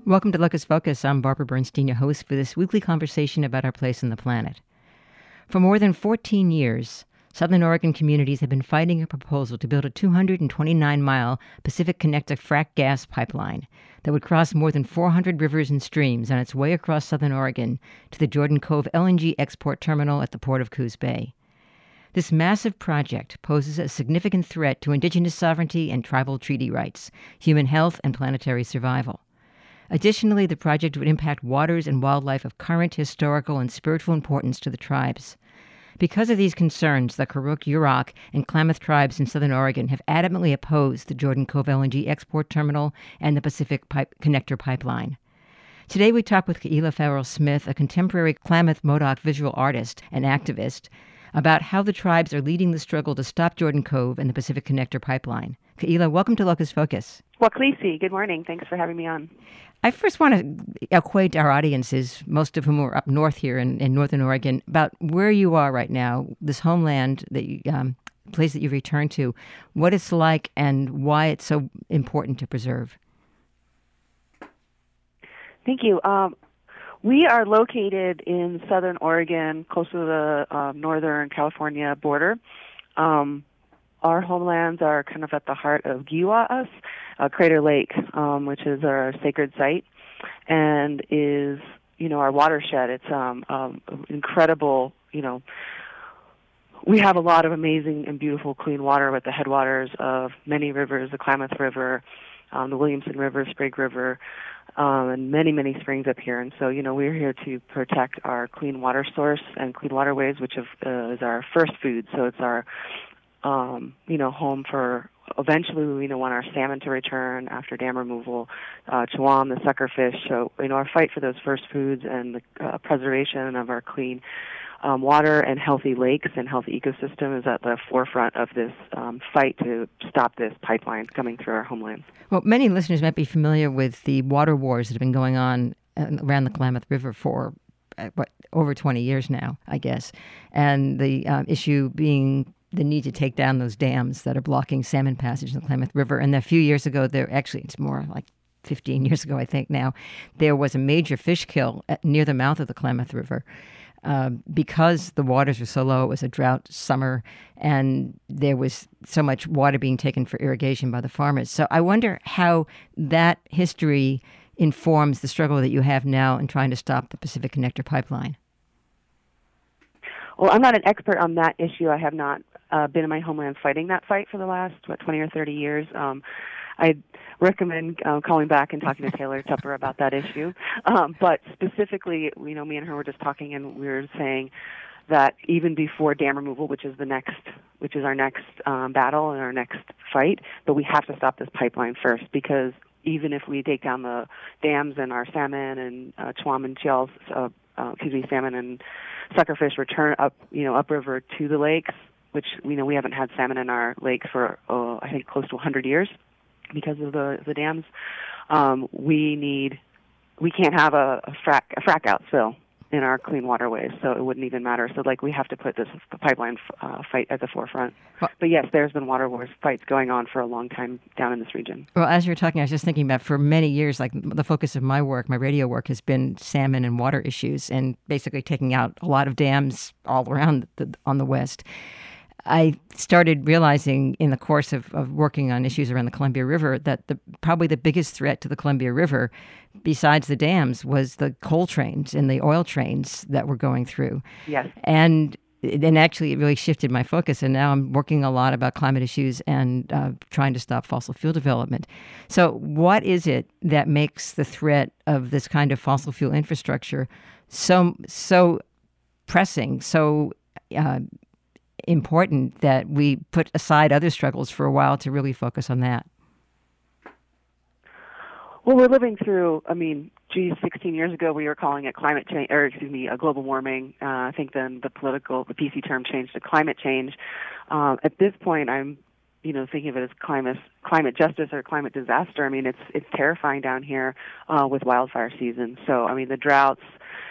Welcome to Locus Focus. I'm Barbara Bernstein, your host for this weekly conversation about our place on the planet. For more than 14 years, Southern Oregon communities have been fighting a proposal to build a 229-mile Pacific Connector frack gas pipeline that would cross more than 400 rivers and streams on its way across Southern Oregon to the Jordan Cove LNG export terminal at the port of Coos Bay. This massive project poses a significant threat to indigenous sovereignty and tribal treaty rights, human health, and planetary survival. Additionally, the project would impact waters and wildlife of current historical and spiritual importance to the tribes. Because of these concerns, the Karuk, Yurok, and Klamath tribes in southern Oregon have adamantly opposed the Jordan Cove LNG export terminal and the Pacific Connector pipeline. Today we talk with Keila Farrell-Smith, a contemporary Klamath-Modoc visual artist and activist, about how the tribes are leading the struggle to stop Jordan Cove and the Pacific Connector pipeline. Keila, welcome to Locus Focus. Well, Khaleesi, good morning. Thanks for having me on. I first want to acquaint our audiences, most of whom are up north here in northern Oregon, about where you are right now, this homeland, the place that you've returned to, what it's like and why it's so important to preserve. Thank you. We are located in southern Oregon, close to the northern California border. Our homelands are kind of at the heart of Giwas, Crater Lake, which is our sacred site, and is, our watershed. It's incredible, we have a lot of amazing and beautiful clean water with the headwaters of many rivers, the Klamath River, the Williamson River, Sprague River, and many, many springs up here. And so, we're here to protect our clean water source and clean waterways, which is our first food. So it's our home for, eventually we want our salmon to return after dam removal, chawam, the suckerfish. So, our fight for those first foods and the preservation of our clean water and healthy lakes and healthy ecosystem is at the forefront of this fight to stop this pipeline coming through our homelands. Well, many listeners might be familiar with the water wars that have been going on around the Klamath River for over 20 years now, I guess, and the issue being the need to take down those dams that are blocking salmon passage in the Klamath River. And a few years ago, it's more like 15 years ago, I think now, there was a major fish kill near the mouth of the Klamath River because the waters were so low. It was a drought summer, and there was so much water being taken for irrigation by the farmers. So I wonder how that history informs the struggle that you have now in trying to stop the Pacific Connector pipeline. Well, I'm not an expert on that issue. I have not been in my homeland fighting that fight for the last, 20 or 30 years. I recommend calling back and talking to Taylor Tupper about that issue. But specifically, me and her were just talking, and we were saying that even before dam removal, which is our next battle and our next fight, but we have to stop this pipeline first, because even if we take down the dams and our salmon and chawam and shells, salmon and suckerfish return upriver to the lakes, which we haven't had salmon in our lakes for I think close to 100 years because of the dams. We can't have a frack out spill in our clean waterways, so it wouldn't even matter. So we have to put this pipeline fight at the forefront. But yes, there's been water wars fights going on for a long time down in this region. Well, as you were talking, I was just thinking about for many years, the focus of my work, my radio work, has been salmon and water issues, and basically taking out a lot of dams all around on the west. I started realizing in the course of working on issues around the Columbia River that probably the biggest threat to the Columbia River, besides the dams, was the coal trains and the oil trains that were going through. Yes. And then actually it really shifted my focus, and now I'm working a lot about climate issues and trying to stop fossil fuel development. So what is it that makes the threat of this kind of fossil fuel infrastructure so pressing, so important that we put aside other struggles for a while to really focus on that? Well, we're living through, 16 years ago we were calling it global warming. I think then the PC term changed to climate change. At this point, I'm, thinking of it as climate justice or climate disaster. It's terrifying down here with wildfire season. So, the droughts,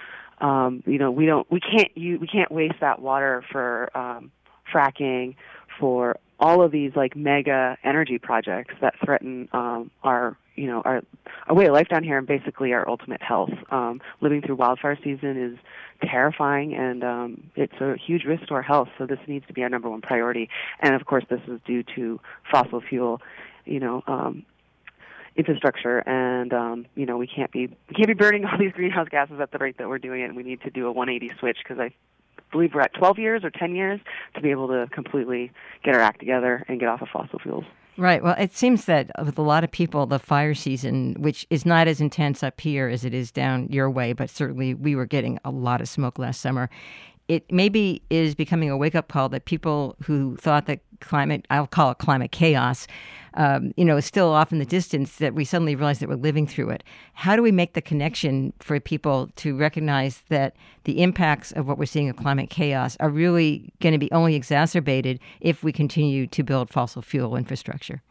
we can't waste that water for fracking, for all of these mega energy projects that threaten our our way of life down here and basically our ultimate health. Living through wildfire season is terrifying, and it's a huge risk to our health. So this needs to be our number one priority. And of course, this is due to fossil fuel, infrastructure, and we can't be burning all these greenhouse gases at the rate that we're doing it. And we need to do a 180 switch, because I believe we're at 12 years or 10 years to be able to completely get our act together and get off of fossil fuels. Right. Well, it seems that with a lot of people, the fire season, which is not as intense up here as it is down your way, but certainly we were getting a lot of smoke last summer. It maybe is becoming a wake-up call that people who thought that I'll call it climate chaos, is still off in the distance, that we suddenly realize that we're living through it. How do we make the connection for people to recognize that the impacts of what we're seeing of climate chaos are really going to be only exacerbated if we continue to build fossil fuel infrastructure?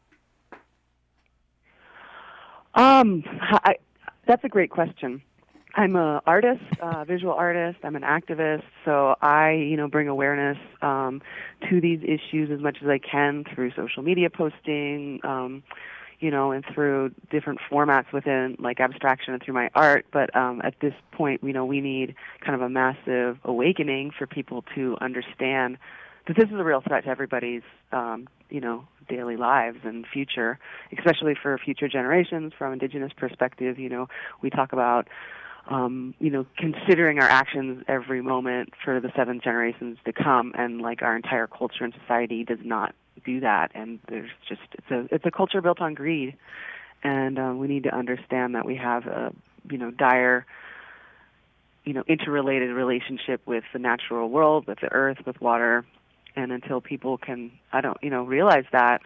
That's a great question. I'm an artist, visual artist. I'm an activist, so I, bring awareness to these issues as much as I can through social media posting, and through different formats within like abstraction and through my art. But at this point, we need kind of a massive awakening for people to understand that this is a real threat to everybody's, daily lives and future, especially for future generations. From Indigenous perspective, we talk about considering our actions every moment for the 7 generations to come, and like our entire culture and society does not do that. And there's just it's a culture built on greed, and we need to understand that we have a dire interrelated relationship with the natural world, with the earth, with water, and until people can realize that,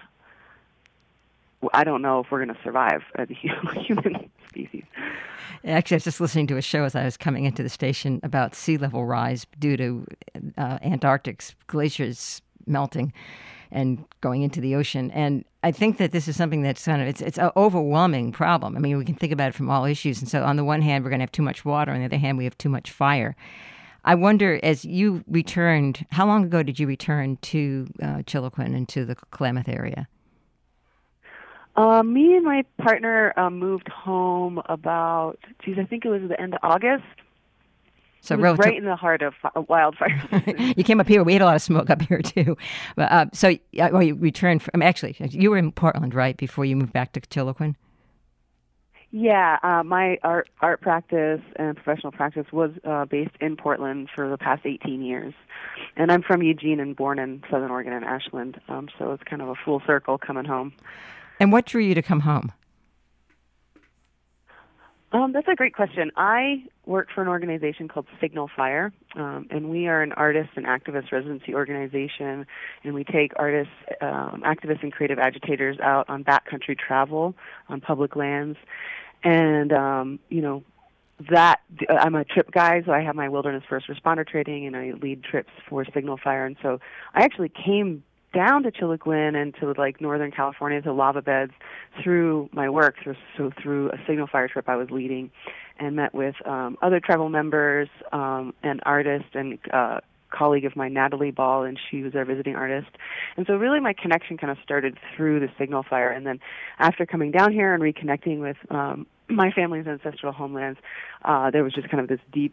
I don't know if we're going to survive as a human species. Actually, I was just listening to a show as I was coming into the station about sea level rise due to Antarctic's glaciers melting and going into the ocean. And I think that this is something that's it's an overwhelming problem. I mean, we can think about it from all issues. And so on the one hand, we're going to have too much water. On the other hand, we have too much fire. I wonder, as you returned, how long ago did you return to Chiloquin and to the Klamath area? Me and my partner moved home about, I think it was the end of August. So it was right in the heart of wildfire. You came up here. We had a lot of smoke up here, too. But, you returned from, actually, you were in Portland, right, before you moved back to Chiloquin? Yeah, my art practice and professional practice was based in Portland for the past 18 years. And I'm from Eugene and born in Southern Oregon and Ashland, so it's kind of a full circle coming home. And what drew you to come home? That's a great question. I work for an organization called Signal Fire, and we are an artist and activist residency organization, and we take artists, activists, and creative agitators out on backcountry travel on public lands. And, that I'm a trip guide, so I have my wilderness first responder training, and I lead trips for Signal Fire. And so I actually came down to Chiloquin and to like Northern California, to lava beds, through my work, through a Signal Fire trip I was leading, and met with other tribal members, and artists, and colleague of mine, Natalie Ball, and she was our visiting artist. And so really my connection kind of started through the Signal Fire. And then after coming down here and reconnecting with my family's ancestral homelands, there was just kind of this deep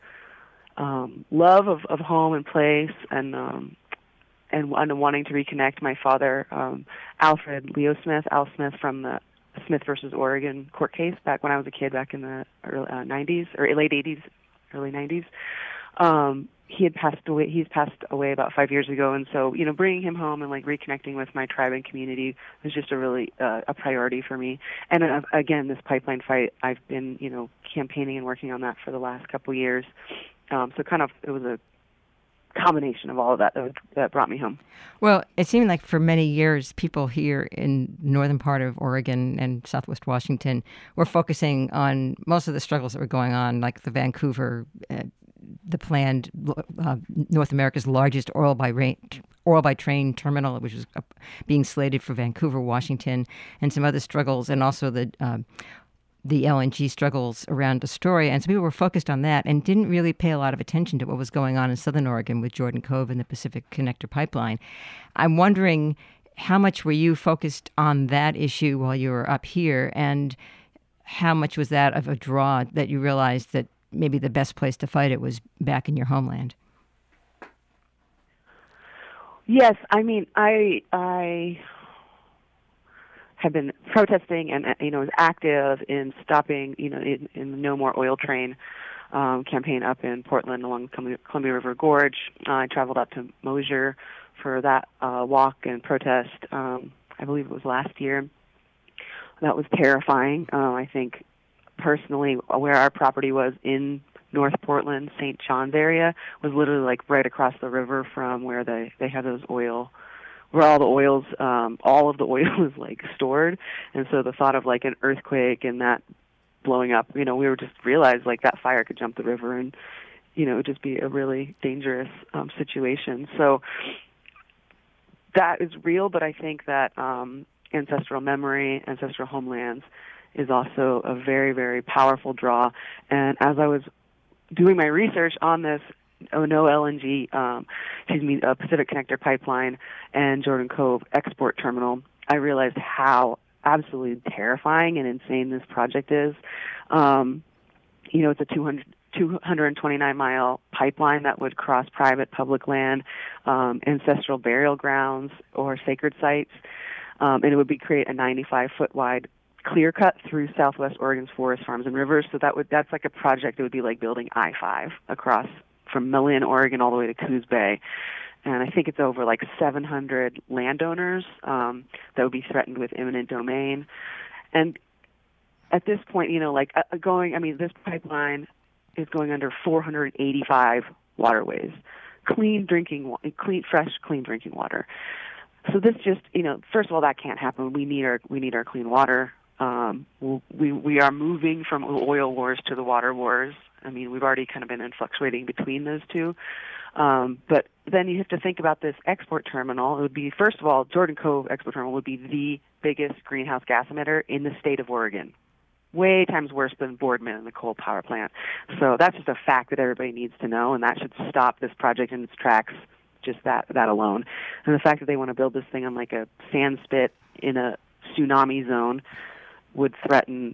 love of home and place, and wanting to reconnect. My father, Alfred Leo Smith, Al Smith, from the Smith versus Oregon court case back when I was a kid, back in the early 90s, or late 80s, early 90s. He had passed away. He's passed away about 5 years ago, and so bringing him home and like reconnecting with my tribe and community was just a really a priority for me. And again, this pipeline fight, I've been campaigning and working on that for the last couple years. So kind of it was a combination of all of that brought me home. Well, it seemed like for many years, people here in the northern part of Oregon and southwest Washington were focusing on most of the struggles that were going on, like the Vancouver, the planned North America's largest oil by train terminal, which was being slated for Vancouver, Washington, and some other struggles, and also the LNG struggles around Astoria. And so people were focused on that and didn't really pay a lot of attention to what was going on in Southern Oregon with Jordan Cove and the Pacific Connector Pipeline. I'm wondering, how much were you focused on that issue while you were up here, and how much was that of a draw that you realized that maybe the best place to fight it was back in your homeland? Yes, I mean, I have been protesting and was active in stopping in the No More Oil Train campaign up in Portland along Columbia River Gorge. I traveled up to Mosier for that walk and protest. I believe it was last year. That was terrifying. I think personally, where our property was in North Portland, St. John's area, was literally like right across the river from where they have those oil, where all of the oil is like stored. And so the thought of like an earthquake and that blowing up, we were just realized like that fire could jump the river and, it would just be a really dangerous situation. So that is real, but I think that ancestral memory, ancestral homelands is also a very, very powerful draw. And as I was doing my research on this No LNG, Pacific Connector pipeline and Jordan Cove export terminal, I realized how absolutely terrifying and insane this project is. It's a 229-mile pipeline that would cross private, public land, ancestral burial grounds, or sacred sites, and it would create a 95-foot wide clear cut through Southwest Oregon's forests, farms, and rivers. So that's like a project that would be like building I-5 across from Malin, Oregon, all the way to Coos Bay. And I think it's over like 700 landowners that would be threatened with eminent domain. And at this point, this pipeline is going under 485 waterways, clean, fresh, clean drinking water. So this just, first of all, that can't happen. We need our clean water. We are moving from oil wars to the water wars. I mean, we've already kind of been fluctuating between those two. But then you have to think about this export terminal. It would be, first of all, Jordan Cove Export Terminal would be the biggest greenhouse gas emitter in the state of Oregon. Way times worse than Boardman and the coal power plant. So that's just a fact that everybody needs to know, and that should stop this project in its tracks, just that alone. And the fact that they want to build this thing on like a sand spit in a tsunami zone would threaten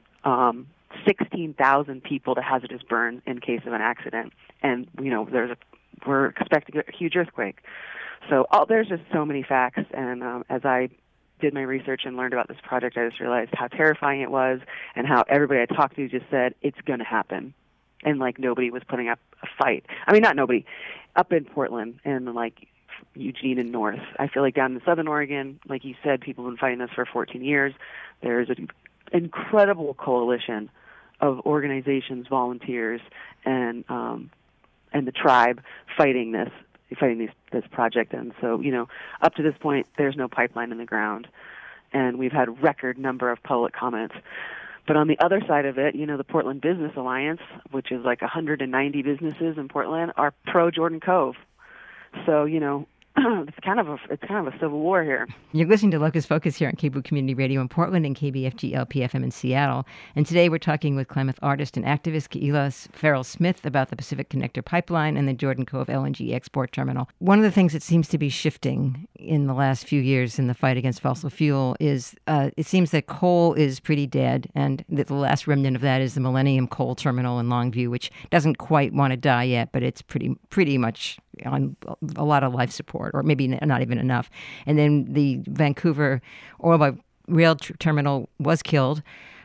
16,000 people to hazardous burn in case of an accident. And, we're expecting a huge earthquake. So there's just so many facts. And as I did my research and learned about this project, I just realized how terrifying it was and how everybody I talked to just said, it's going to happen. And, like, nobody was putting up a fight. I mean, not nobody. Up in Portland and, like, Eugene and North. I feel like down in Southern Oregon, like you said, people have been fighting this for 14 years. There's an incredible coalition of organizations, volunteers, and the tribe fighting this project. And so, up to this point, there's no pipeline in the ground, and we've had a record number of public comments. But on the other side of it, the Portland Business Alliance, which is like 190 businesses in Portland, are pro Jordan Cove. So, it's kind of a civil war here. You're listening to Locus Focus here on KBOO Community Radio in Portland and KBFG LP-FM in Seattle. And today we're talking with Klamath artist and activist Keila Farrell-Smith about the Pacific Connector Pipeline and the Jordan Cove LNG export terminal. One of the things that seems to be shifting in the last few years in the fight against fossil fuel is it seems that coal is pretty dead, and that the last remnant of that is the Millennium Coal Terminal in Longview, which doesn't quite want to die yet, but it's pretty much on a lot of life support, or maybe not even enough. And then the Vancouver oil by rail terminal was killed,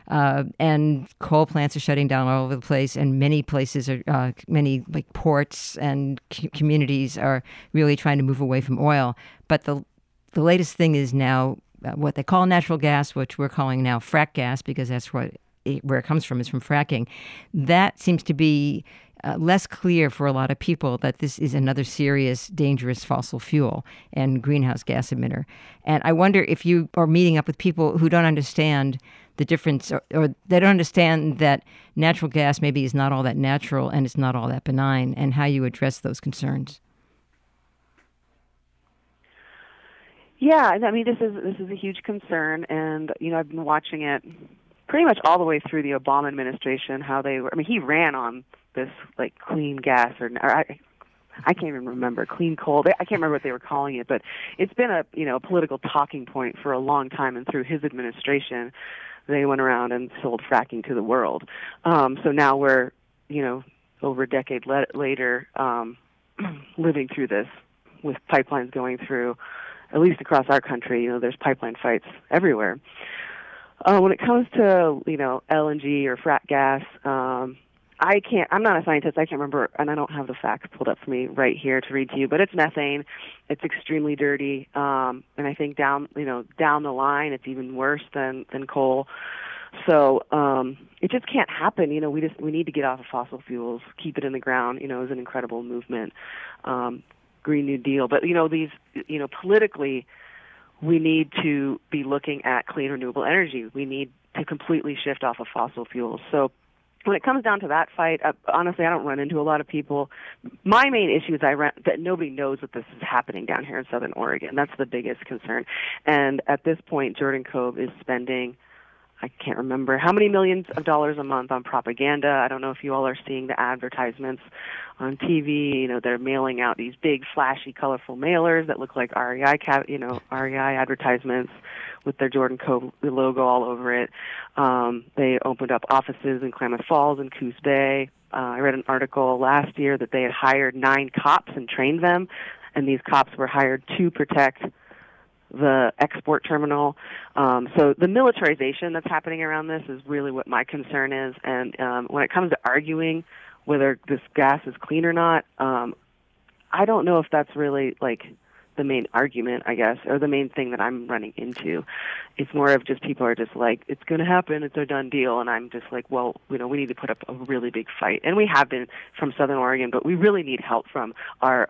and coal plants are shutting down all over the place, and many places are, many like ports and communities are really trying to move away from oil. But the latest thing is now what they call natural gas, which we're calling now frack gas, because that's where it comes from, is from fracking. That seems to be less clear for a lot of people that this is another serious, dangerous fossil fuel and greenhouse gas emitter. And I wonder if you are meeting up with people who don't understand the difference, or they don't understand that natural gas maybe is not all that natural and it's not all that benign, and how you address those concerns. Yeah, I mean, this is a huge concern, and I've been watching it pretty much all the way through the Obama administration. How he ran on this like clean gas, or I can't even remember, clean coal. I can't remember what they were calling it, but it's been a political talking point for a long time. And through his administration, they went around and sold fracking to the world. So now we're over a decade later, living through this with pipelines going through, at least across our country. There's pipeline fights everywhere. When it comes to LNG or frack gas, I'm not a scientist. I can't remember, and I don't have the facts pulled up for me right here to read to you. But it's methane. It's extremely dirty, and I think down the line, it's even worse than coal. So it just can't happen. We need to get off of fossil fuels, keep it in the ground. Is an incredible movement, Green New Deal. But these, politically, we need to be looking at clean renewable energy. We need to completely shift off of fossil fuels. So when it comes down to that fight, honestly, I don't run into a lot of people. My main issue is that nobody knows that this is happening down here in Southern Oregon. That's the biggest concern. And at this point, Jordan Cove is spending, I can't remember how many millions of dollars a month on propaganda. I don't know if you all are seeing the advertisements on TV. They're mailing out these big, flashy, colorful mailers that look like REI advertisements with their Jordan Cove logo all over it. They opened up offices in Klamath Falls and Coos Bay. I read an article last year that they had hired 9 cops and trained them, and these cops were hired to protect the export terminal. So the militarization that's happening around this is really what my concern is. And when it comes to arguing whether this gas is clean or not, I don't know if that's really the main argument, I guess, or the main thing that I'm running into. It's more of just people are just like, it's going to happen, it's a done deal, and I'm just like, well, we need to put up a really big fight. And we have been from Southern Oregon, but we really need help from our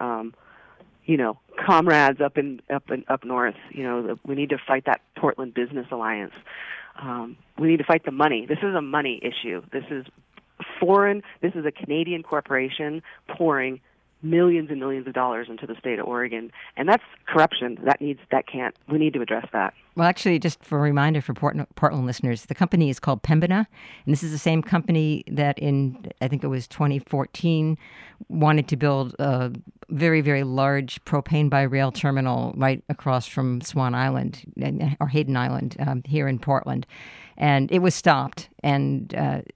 comrades up north. We need to fight that Portland Business Alliance. We need to fight the money. This is a money issue. This is foreign. This is a Canadian corporation pouring millions and millions of dollars into the state of Oregon, and that's corruption. We need to address that. Well, actually, just for a reminder for Portland listeners, the company is called Pembina, and this is the same company that I think it was 2014, wanted to build a very, very large propane by rail terminal right across from Swan Island, or Hayden Island, here in Portland. And it was stopped, but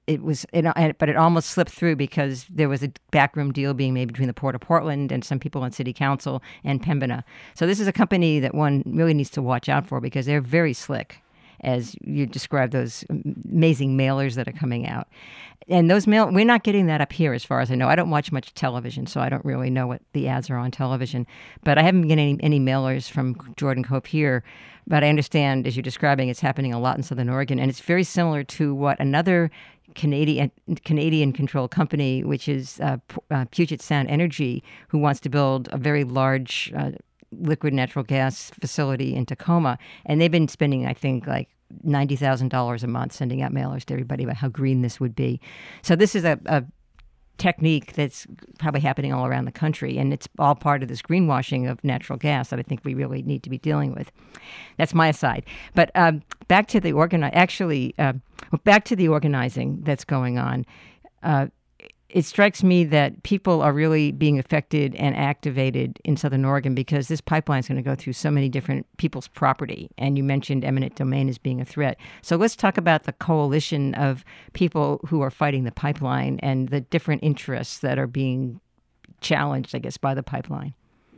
it almost slipped through because there was a backroom deal being made between the Port of Portland and some people on City Council and Pembina. So this is a company that one really needs to watch out for because they're very slick, as you described, those amazing mailers that are coming out. And those we're not getting that up here as far as I know. I don't watch much television, so I don't really know what the ads are on television. But I haven't been getting any mailers from Jordan Cove here. But I understand, as you're describing, it's happening a lot in Southern Oregon. And it's very similar to what another Canadian-controlled company, which is Puget Sound Energy, who wants to build a very large liquid natural gas facility in Tacoma. And they've been spending, I think, $90,000 a month sending out mailers to everybody about how green this would be. So this is a technique that's probably happening all around the country, and it's all part of this greenwashing of natural gas that I think we really need to be dealing with. That's my aside. But back to the organizing that's going on. It strikes me that people are really being affected and activated in Southern Oregon because this pipeline is going to go through so many different people's property. And you mentioned eminent domain as being a threat. So let's talk about the coalition of people who are fighting the pipeline and the different interests that are being challenged, I guess, by the pipeline.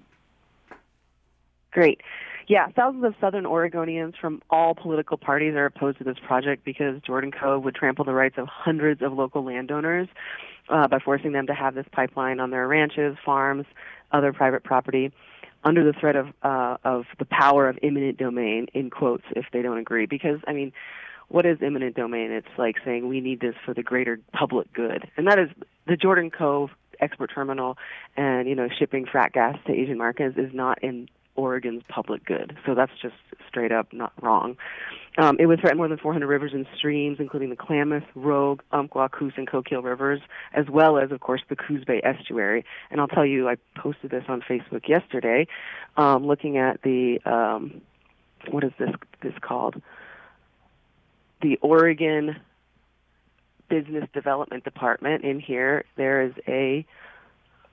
Great. Yeah, thousands of Southern Oregonians from all political parties are opposed to this project because Jordan Cove would trample the rights of hundreds of local landowners by forcing them to have this pipeline on their ranches, farms, other private property, under the threat of the power of eminent domain, in quotes, if they don't agree. Because, what is eminent domain? It's like saying we need this for the greater public good. And that is the Jordan Cove export terminal and, shipping frack gas to Asian markets is not in Oregon's public good. So that's just straight up not wrong. It would threaten more than 400 rivers and streams, including the Klamath, Rogue, Umpqua, Coos, and Coquille rivers, as well as, of course, the Coos Bay estuary. And I'll tell you, I posted this on Facebook yesterday, looking at the, what is this called? The Oregon Business Development Department. In here, there is a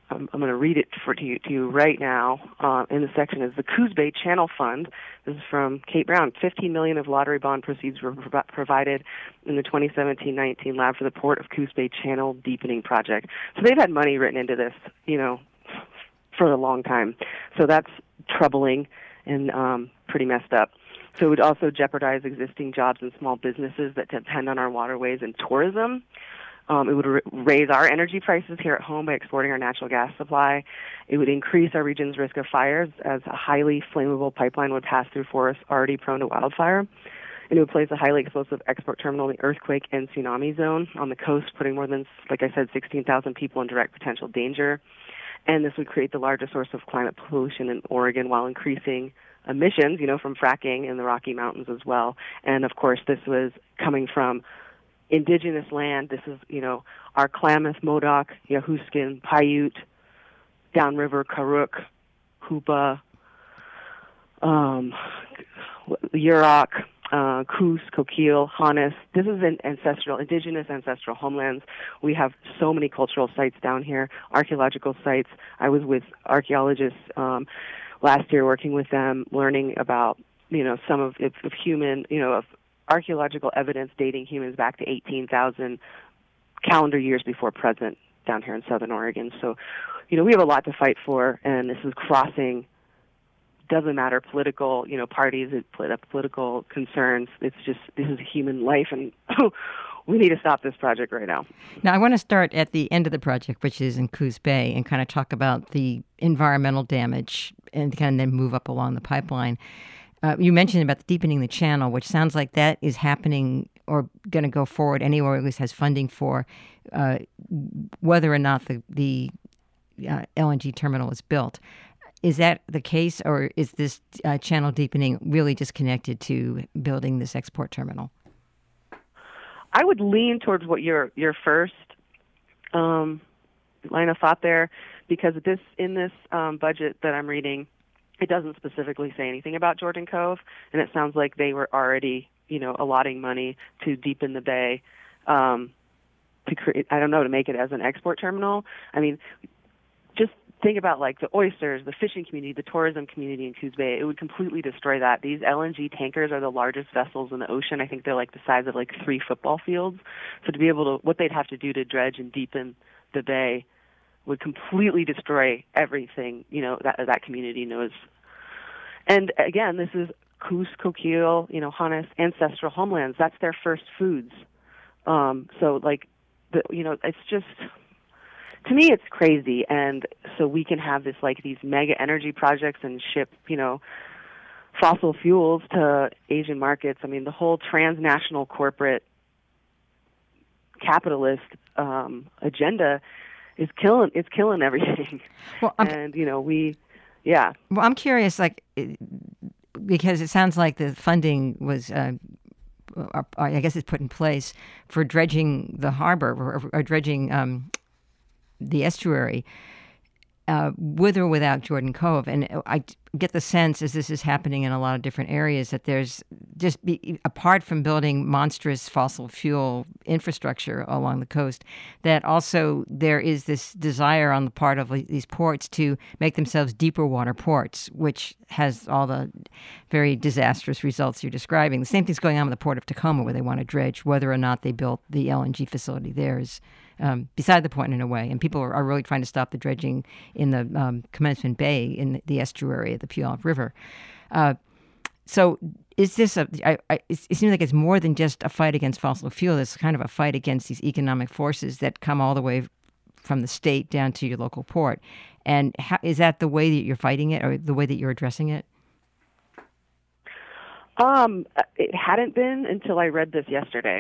I'm going to read it to you right now. In the section is the Coos Bay Channel Fund. This is from Kate Brown. $15 million of lottery bond proceeds were provided in the 2017-19 lab for the Port of Coos Bay Channel Deepening Project. So they've had money written into this, for a long time. So that's troubling and pretty messed up. So it would also jeopardize existing jobs and small businesses that depend on our waterways and tourism. It would raise our energy prices here at home by exporting our natural gas supply. It would increase our region's risk of fires, as a highly flammable pipeline would pass through forests already prone to wildfire. And it would place a highly explosive export terminal in the earthquake and tsunami zone on the coast, putting more than, like I said, 16,000 people in direct potential danger. And this would create the largest source of climate pollution in Oregon while increasing emissions, from fracking in the Rocky Mountains as well. And, of course, this was coming from indigenous land. This is, our Klamath, Modoc, Yahuskin, Paiute, downriver Karuk, Hoopa, Yurok, Coos, Coquille, Hannes. This is an indigenous ancestral homelands. We have so many cultural sites down here, archaeological sites. I was with archaeologists last year working with them, learning about, some of human, of archaeological evidence dating humans back to 18,000 calendar years before present down here in Southern Oregon. So, we have a lot to fight for, and this is crossing, doesn't matter, political, parties, political concerns. It's just, this is human life, and we need to stop this project right now. Now, I want to start at the end of the project, which is in Coos Bay, and kind of talk about the environmental damage and kind of then move up along the pipeline. You mentioned about deepening the channel, which sounds like that is happening or going to go forward anywhere, or at least has funding for, whether or not the LNG terminal is built. Is that the case, or is this channel deepening really just connected to building this export terminal? I would lean towards what your first line of thought there, because in this budget that I'm reading, it doesn't specifically say anything about Jordan Cove, and it sounds like they were already, allotting money to deepen the bay, to create, to make it as an export terminal. I mean, just think about like the oysters, the fishing community, the tourism community in Coos Bay. It would completely destroy that. These LNG tankers are the largest vessels in the ocean. I think they're like the size of like 3 football fields. So to be able to, what they'd have to do to dredge and deepen the bay would completely destroy everything, that community knows. And again, this is Coos, Coquille, Hannes, ancestral homelands. That's their first foods. So like, it's just, to me, it's crazy. And so we can have these mega energy projects and ship, fossil fuels to Asian markets. I mean, the whole transnational corporate capitalist agenda is killing everything. Well, yeah. Well, I'm curious, because it sounds like the funding was, I guess, it's put in place for dredging the harbor or dredging the estuary, with or without Jordan Cove. And I get the sense, as this is happening in a lot of different areas, that there's apart from building monstrous fossil fuel infrastructure along the coast, that also there is this desire on the part of these ports to make themselves deeper water ports, which has all the very disastrous results you're describing. The same thing's going on with the Port of Tacoma, where they want to dredge. Whether or not they built the LNG facility there is beside the point in a way. And people are really trying to stop the dredging in the Commencement Bay in the estuary of the Puyallup River. So is this it seems like it's more than just a fight against fossil fuel. It's kind of a fight against these economic forces that come all the way from the state down to your local port. And is that the way that you're fighting it, or the way that you're addressing it? It hadn't been until I read this yesterday.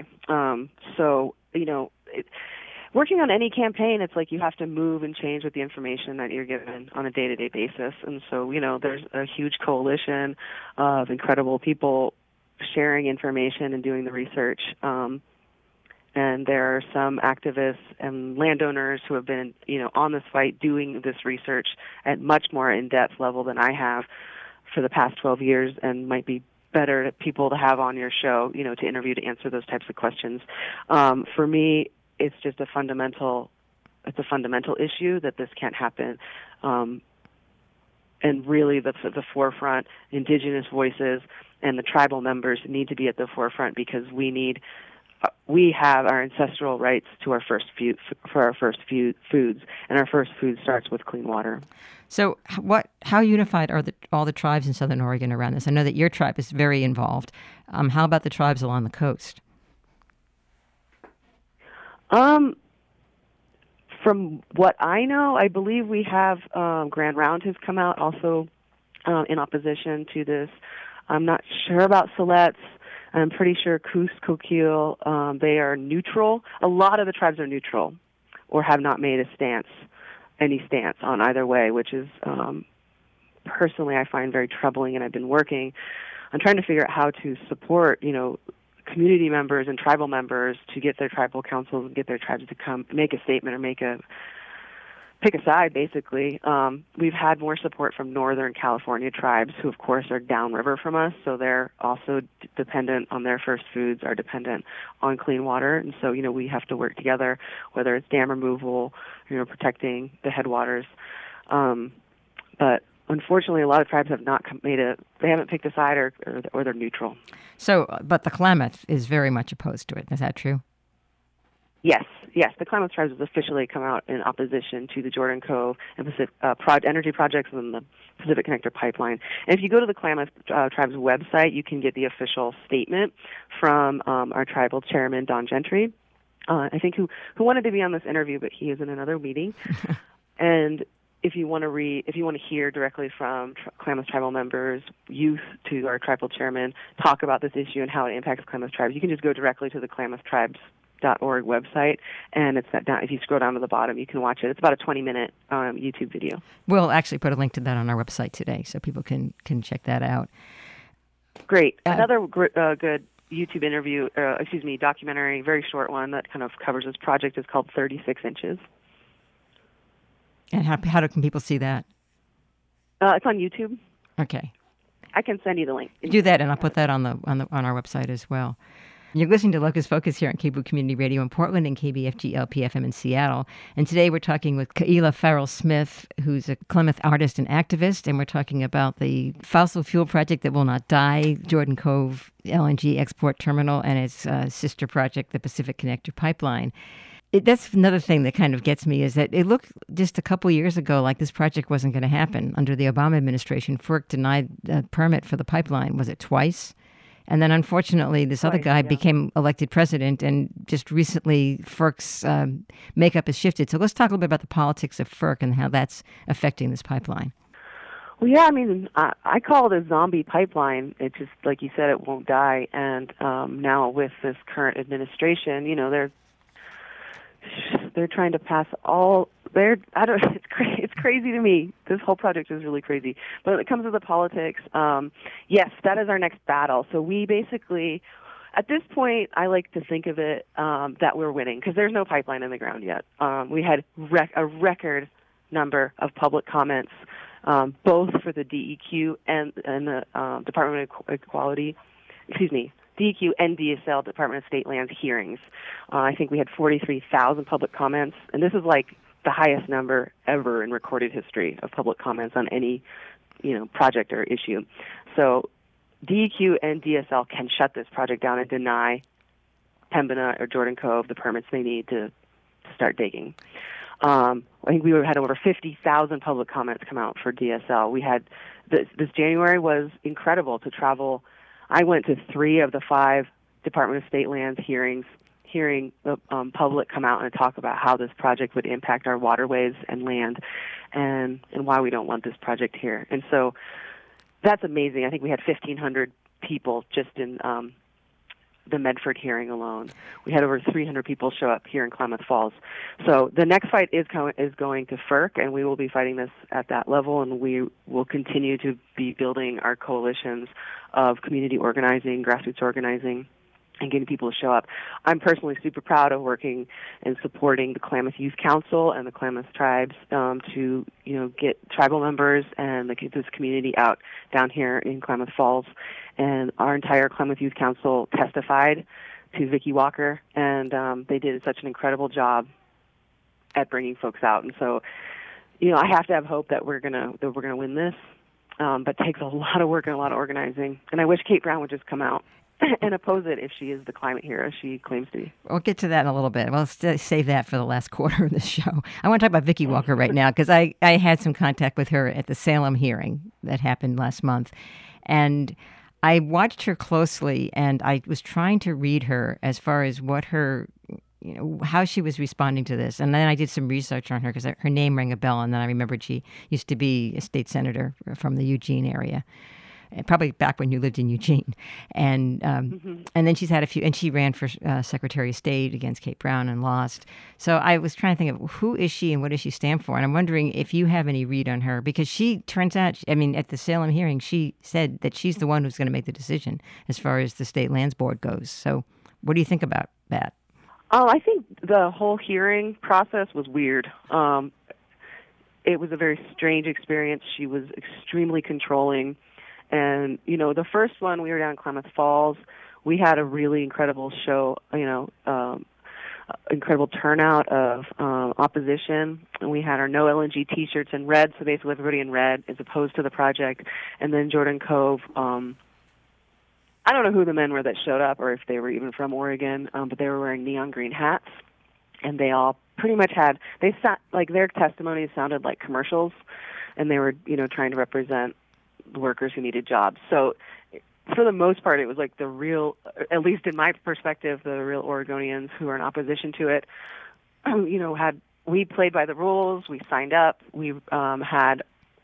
Working on any campaign, it's like you have to move and change with the information that you're given on a day-to-day basis. And so, there's a huge coalition of incredible people sharing information and doing the research. And there are some activists and landowners who have been, on this fight doing this research at much more in-depth level than I have for the past 12 years, and might be better people to have on your show, to interview, to answer those types of questions. For me, it's just a fundamental it's a fundamental issue that this can't happen. And really, the forefront, indigenous voices and the tribal members need to be at the forefront, because we have our ancestral rights to our first foods, and our first food starts with clean water. So how unified are all the tribes in Southern Oregon around this? I know that your tribe is very involved. How about the tribes along the coast? From what I know, I believe we have Grand Round has come out also in opposition to this. I'm not sure about Siletz. I'm pretty sure Coos, Coquille, they are neutral. A lot of the tribes are neutral or have not made any stance on either way, which is personally I find very troubling, and I've been working on trying to figure out how to support, community members and tribal members to get their tribal councils and get their tribes to come make a statement or pick a side, basically. We've had more support from Northern California tribes, who of course are downriver from us, so they're also dependent on their first foods, are dependent on clean water, and so we have to work together, whether it's dam removal, protecting the headwaters. But unfortunately, a lot of tribes have not they haven't picked a side, or they're neutral. So, but the Klamath is very much opposed to it. Is that true? Yes. The Klamath tribes has officially come out in opposition to the Jordan Cove and Pacific energy projects and the Pacific Connector pipeline. And if you go to the Klamath tribes website, you can get the official statement from our tribal chairman, Don Gentry, I think, who wanted to be on this interview, but he is in another meeting. And if you want to hear directly from Klamath tribal members, youth, to our tribal chairman, talk about this issue and how it impacts Klamath tribes, you can just go directly to the KlamathTribes.org website, and it's down. If you scroll down to the bottom, you can watch it. It's about a 20-minute YouTube video. We'll actually put a link to that on our website today, so people can check that out. Great. Another good YouTube documentary, very short one that kind of covers this project, is called 36 Inches. And how can people see that? It's on YouTube. Okay. I can send you the link. Do that, and I'll put that on our website as well. You're listening to Locust Focus here on KBOO Community Radio in Portland and KBFG LP-FM in Seattle. And today we're talking with Kaila Farrell-Smith, who's a Klamath artist and activist, and we're talking about the fossil fuel project that will not die, Jordan Cove LNG export terminal, and its sister project, the Pacific Connector pipeline. That's another thing that kind of gets me, is that it looked just a couple years ago like this project wasn't going to happen. Under the Obama administration, FERC denied a permit for the pipeline. Was it twice? And then, unfortunately, this other guy became elected president, and just recently FERC's makeup has shifted. So let's talk a little bit about the politics of FERC and how that's affecting this pipeline. Well, yeah, I call it a zombie pipeline. It just, like you said, it won't die. And now with this current administration, they're trying to pass it's crazy to me. This whole project is really crazy. But when it comes to the politics, yes, that is our next battle. So we basically, at this point, I like to think of it that we're winning, because there's no pipeline in the ground yet. We had a record number of public comments, both for the DEQ and the Department of Equality, DEQ and DSL, Department of State Lands hearings. I think we had 43,000 public comments, and this is like the highest number ever in recorded history of public comments on any, project or issue. So DEQ and DSL can shut this project down and deny Pembina or Jordan Cove the permits they need to start digging. I think we had over 50,000 public comments come out for DSL. We had this January was incredible to travel. I went to 3 of the 5 Department of State Lands hearing the public come out and talk about how this project would impact our waterways and land, and why we don't want this project here. And so that's amazing. I think we had 1,500 people just in the Medford hearing alone. We had over 300 people show up here in Klamath Falls. So the next fight is going to FERC, and we will be fighting this at that level, and we will continue to be building our coalitions of community organizing, grassroots organizing, and getting people to show up. I'm personally super proud of working and supporting the Klamath Youth Council and the Klamath tribes to get tribal members and this community out down here in Klamath Falls. And our entire Klamath Youth Council testified to Vicki Walker, and they did such an incredible job at bringing folks out. And so, I have to have hope that we're gonna win this. But it takes a lot of work and a lot of organizing. And I wish Kate Brown would just come out and oppose it if she is the climate hero she claims to be. We'll get to that in a little bit. We'll save that for the last quarter of the show. I want to talk about Vicki Walker right now because I had some contact with her at the Salem hearing that happened last month. And I watched her closely, and I was trying to read her as far as what her, how she was responding to this. And then I did some research on her because her name rang a bell, and then I remembered she used to be a state senator from the Eugene area. Probably back when you lived in Eugene. And and then she's had a few, and she ran for Secretary of State against Kate Brown and lost. So I was trying to think of who is she and what does she stand for? And I'm wondering if you have any read on her, because she turns out, at the Salem hearing, she said that she's the one who's going to make the decision as far as the State Lands Board goes. So what do you think about that? Oh, I think the whole hearing process was weird. It was a very strange experience. She was extremely controlling. And, the first one, we were down in Klamath Falls. We had a really incredible show, incredible turnout of opposition. And we had our No LNG T-shirts in red, so basically everybody in red as opposed to the project. And then Jordan Cove, I don't know who the men were that showed up or if they were even from Oregon, but they were wearing neon green hats. And they all pretty much their testimonies sounded like commercials. And they were, trying to represent workers who needed jobs. So for the most part, it was like the real, at least in my perspective, the real Oregonians who are in opposition to it, we played by the rules, we signed up, we had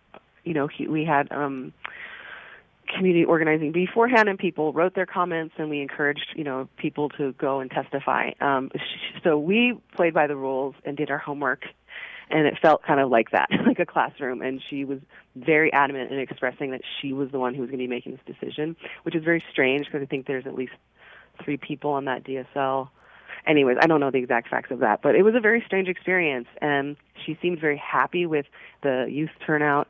community organizing beforehand, and people wrote their comments, and we encouraged, people to go and testify. So we played by the rules and did our homework. And it felt kind of like that, like a classroom. And she was very adamant in expressing that she was the one who was going to be making this decision, which is very strange because I think there's at least 3 people on that DSL. Anyways, I don't know the exact facts of that, but it was a very strange experience. And she seemed very happy with the youth turnout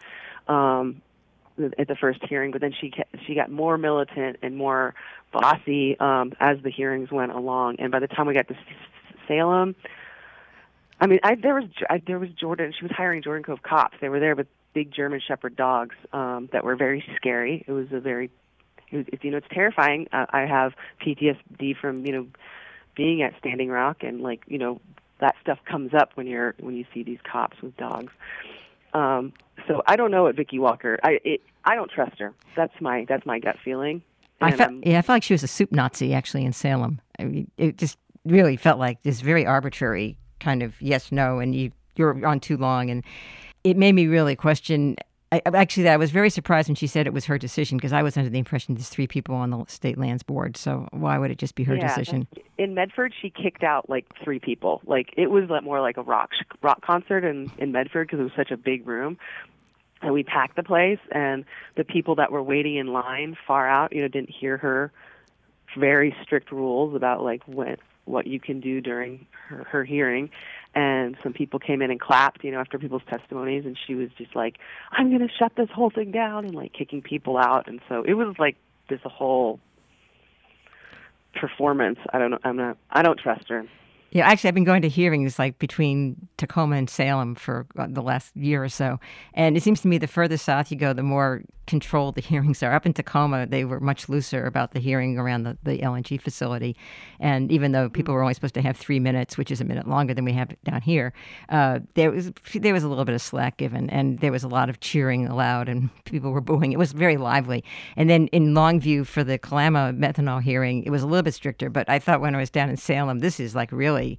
at the first hearing, but then she got more militant and more bossy as the hearings went along. And by the time we got to Salem, there was Jordan. She was hiring Jordan Cove cops. They were there with big German Shepherd dogs that were very scary. It's terrifying. I have PTSD from being at Standing Rock, and that stuff comes up when you see these cops with dogs. So I don't know what Vicki Walker. I don't trust her. That's my gut feeling. I felt like she was a soup Nazi actually in Salem. It just really felt like this very arbitrary kind of yes, no, and you're on too long. And it made me really question. I was very surprised when she said it was her decision, because I was under the impression there's 3 people on the State Lands Board. So why would it just be her decision? In Medford, she kicked out 3 people. It was more like a rock concert in Medford because it was such a big room. And we packed the place, and the people that were waiting in line far out, didn't hear her very strict rules about what you can do during her hearing. And some people came in and clapped, after people's testimonies, and she was just like, I'm going to shut this whole thing down, and kicking people out. And so it was this whole performance. I don't trust her. Yeah, actually, I've been going to hearings between Tacoma and Salem for the last year or so. And it seems to me the further south you go, the more controlled the hearings are. Up in Tacoma, they were much looser about the hearing around the LNG facility. And even though people were only supposed to have 3 minutes, which is a minute longer than we have down here, there was a little bit of slack given. And there was a lot of cheering aloud, and people were booing. It was very lively. And then in Longview for the Kalama methanol hearing, it was a little bit stricter. But I thought when I was down in Salem, this is really...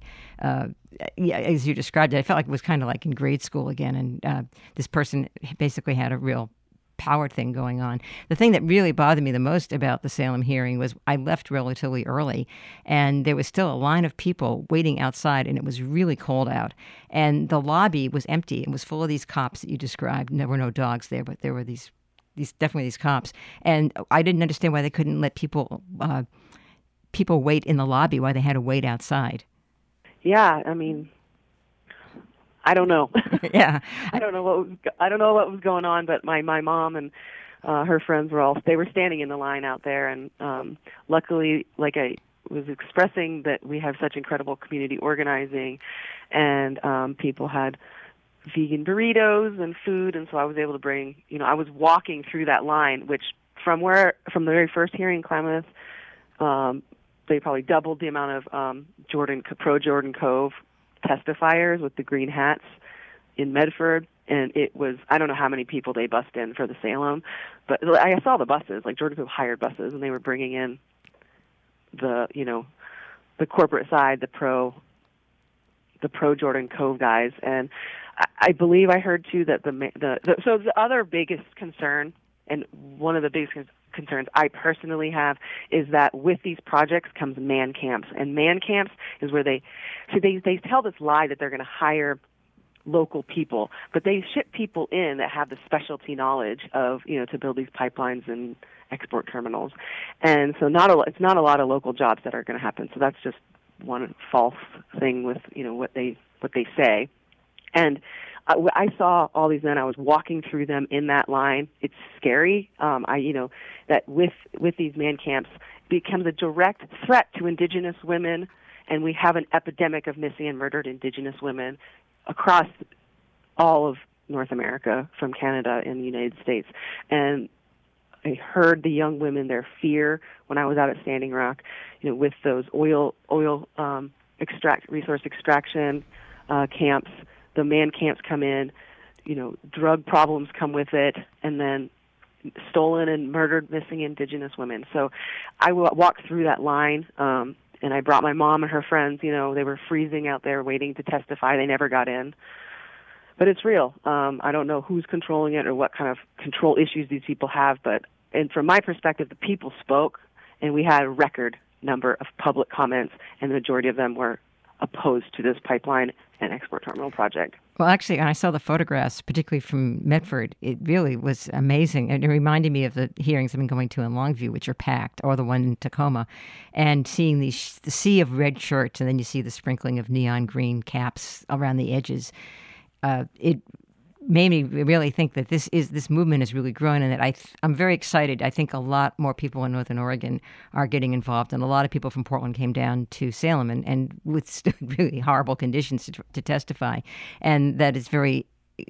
as you described it, I felt like it was kind of like in grade school again. And this person basically had a real power thing going on. The thing that really bothered me the most about the Salem hearing was I left relatively early, and there was still a line of people waiting outside, and it was really cold out. And the lobby was empty. It was full of these cops that you described. And there were no dogs there, but there were these cops. And I didn't understand why they couldn't let people wait in the lobby, why they had to wait outside. Yeah, I don't know. Yeah, I don't know what was going on, but my mom and her friends were standing in the line out there, and luckily, was expressing that we have such incredible community organizing, and people had vegan burritos and food, and so I was able to bring, I was walking through that line, which from the very first hearing in Klamath, they probably doubled the amount of pro-Jordan Cove testifiers with the green hats in Medford, and it was, I don't know how many people they bussed in for the Salem, but I saw the buses, like Jordan Cove hired buses, and they were bringing in the corporate side, the pro Jordan Cove guys, and I believe I heard too that so the other biggest concern, and one of the biggest concerns I personally have, is that with these projects comes man camps, and man camps is where they tell this lie that they're going to hire local people, but they ship people in that have the specialty knowledge of to build these pipelines and export terminals, and so it's not a lot of local jobs that are going to happen. So that's just one false thing with what they say. And I saw all these men. I was walking through them in that line. It's scary. That with these man camps becomes a direct threat to Indigenous women, and we have an epidemic of missing and murdered Indigenous women across all of North America, from Canada and the United States. And I heard the young women, their fear when I was out at Standing Rock, with those oil resource extraction camps. The man camps come in, drug problems come with it, and then stolen and murdered missing Indigenous women. So I walked through that line, and I brought my mom and her friends. They were freezing out there waiting to testify. They never got in. But it's real. I don't know who's controlling it or what kind of control issues these people have, and from my perspective, the people spoke, and we had a record number of public comments, and the majority of them were opposed to this pipeline and export terminal project. Well, actually, I saw the photographs, particularly from Medford. It really was amazing. And it reminded me of the hearings I've been going to in Longview, which are packed, or the one in Tacoma, and seeing the sea of red shirts, and then you see the sprinkling of neon green caps around the edges. It made me really think that this movement is really growing, and that I'm very excited. I think a lot more people in Northern Oregon are getting involved, and a lot of people from Portland came down to Salem and withstood really horrible conditions to testify, and that is very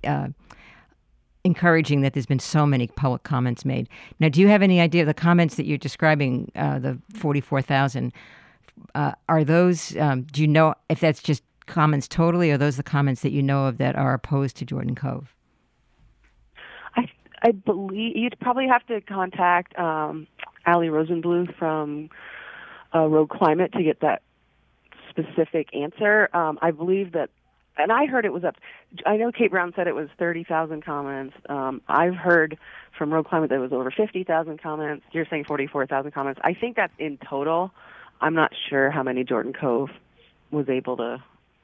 encouraging that there's been so many public comments made. Now, do you have any idea of the comments that you're describing, the 44,000? Are those, do you know if that's just comments totally, or are those the comments that you know of that are opposed to Jordan Cove? I believe you'd probably have to contact Ali Rosenbluth from Rogue Climate to get that specific answer. I believe that, and I heard it was up. I know Kate Brown said it was 30,000 comments. I've heard from Rogue Climate that it was over 50,000 comments. You're saying 44,000 comments. I think that's in total. I'm not sure how many Jordan Cove was able to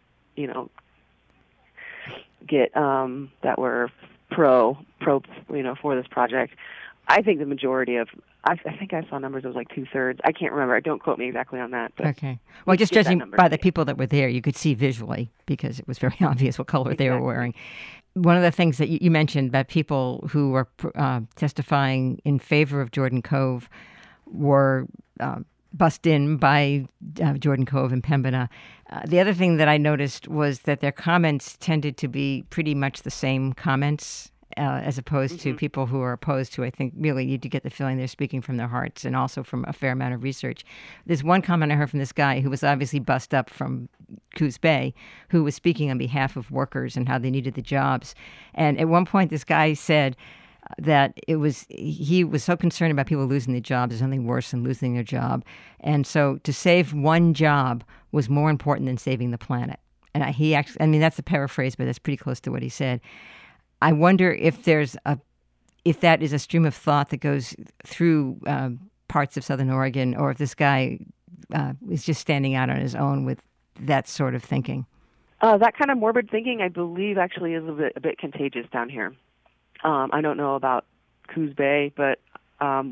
get that were pro for this project. I think the majority of, I think I saw numbers, it was like 2/3. I can't remember. Don't quote me exactly on that. But okay. Well, just judging by the people that were there, you could see visually, because it was very obvious what color they were wearing. One of the things that you mentioned about people who were testifying in favor of Jordan Cove were bussed in by Jordan Cove and Pembina. The other thing that I noticed was that their comments tended to be pretty much the same comments, as opposed to people who are opposed to. I think really you do get the feeling they're speaking from their hearts, and also from a fair amount of research. There's one comment I heard from this guy who was obviously bussed up from Coos Bay, who was speaking on behalf of workers and how they needed the jobs. And at one point, this guy said that he was so concerned about people losing their jobs. There's nothing worse than losing their job. And so to save one job was more important than saving the planet. And that's a paraphrase, but that's pretty close to what he said. I wonder if if that is a stream of thought that goes through parts of Southern Oregon, or if this guy is just standing out on his own with that sort of thinking. That kind of morbid thinking, I believe, actually is a bit contagious down here. I don't know about Coos Bay, but I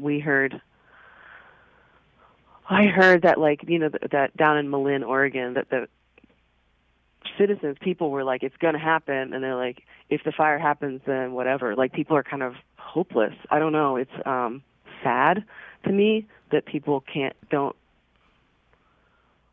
heard that, that down in Malin, Oregon, that the people were like, it's going to happen, and they're like, if the fire happens, then whatever. Like, people are kind of hopeless. I don't know. It's sad to me that people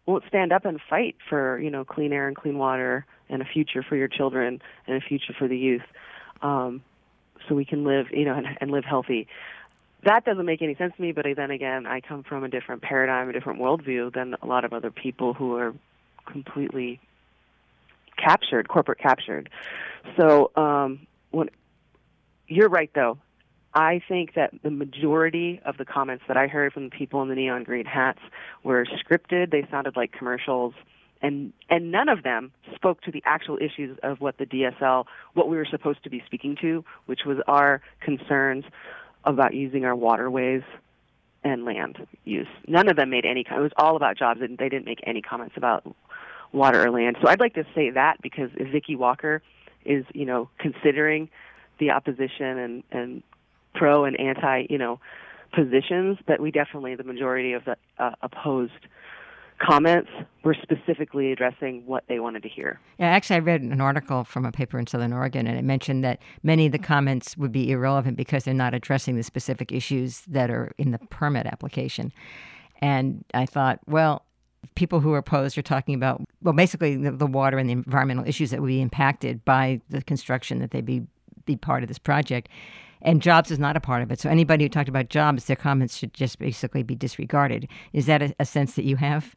won't stand up and fight for, clean air and clean water and a future for your children and a future for the youth, so we can live, and live healthy. That doesn't make any sense to me, but then again, I come from a different paradigm, a different worldview than a lot of other people who are completely corporate captured. So you're right, though. I think that the majority of the comments that I heard from the people in the neon green hats were scripted. They sounded like commercials, and none of them spoke to the actual issues of what what we were supposed to be speaking to, which was our concerns about using our waterways and land use. None of them made any comments. It was all about jobs, and they didn't make any comments about water or land. So I'd like to say that, because if Vicki Walker is, considering the opposition and pro and anti, positions, that we definitely, the majority of the opposed comments were specifically addressing what they wanted to hear. Yeah, actually, I read an article from a paper in Southern Oregon, and it mentioned that many of the comments would be irrelevant because they're not addressing the specific issues that are in the permit application. And I thought, well, people who are opposed are talking about, basically the water and the environmental issues that would be impacted by the construction, that they be part of this project. And jobs is not a part of it. So anybody who talked about jobs, their comments should just basically be disregarded. Is that a sense that you have?